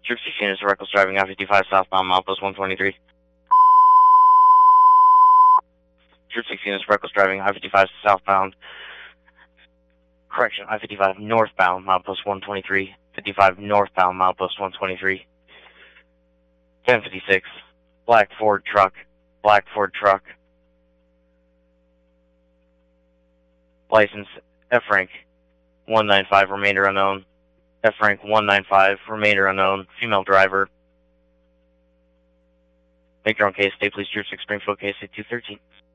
Troop 16 is reckless driving I-55 southbound, milepost 123. Troop 16 is reckless driving I-55 southbound. Correction, I-55 northbound, milepost 123. 55 northbound, milepost 123. 1056. Black Ford truck. Black Ford truck. License F rank 195, remainder unknown. F rank 195, remainder unknown. Female driver. Make your own case. State Police Troop 6 Springfield case 213.